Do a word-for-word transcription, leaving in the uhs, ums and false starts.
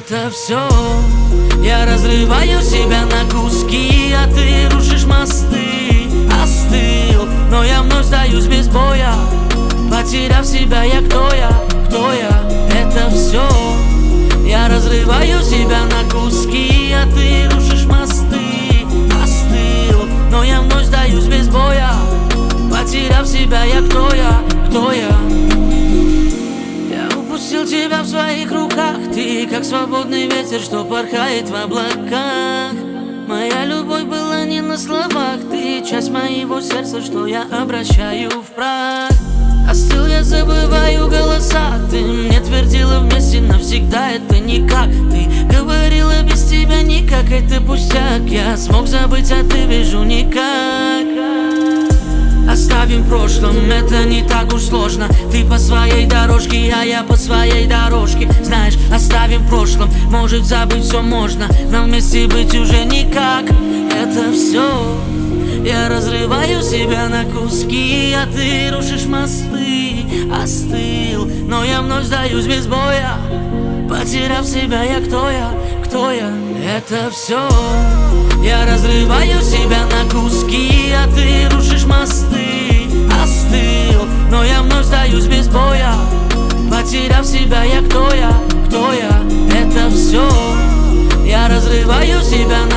это все. Я разрываю себя на куски, а ты рушишь мосты. Остыл, но я вновь сдаюсь без боя. Потеряв себя, я кто я, кто я, это все. Я разрываю себя на куски, а ты рушишь мосты. Остыл, но я вновь сдаюсь без боя. Потеряв себя, я кто я, кто я. Я упустил тебя в своих руках. Ты как свободный ветер, что порхает в облаках. Моя любовь была не на словах. Ты часть моего сердца, что я обращаю в прах. Остыл, я забываю голоса. Ты мне твердила вместе навсегда, это никак. Ты говорила без тебя никак, это пустяк. Я смог забыть, а ты вижу никак. Оставим в прошлом, это не так уж сложно. Ты по своей дорожке, а я по своей дорожке. Знаешь, оставим в прошлом, может забыть все можно, но вместе быть уже никак. Это все. Я разрываю себя на куски, а ты рушишь мосты. Остыл, но я вновь сдаюсь без боя. Потеряв себя, я кто я, кто я, это все. Я разрываю себя на куски, а ты рушишь мосты. Остыл, но я вновь сдаюсь без боя. Потеряв себя, я кто я, кто я, это все. Я разрываю себя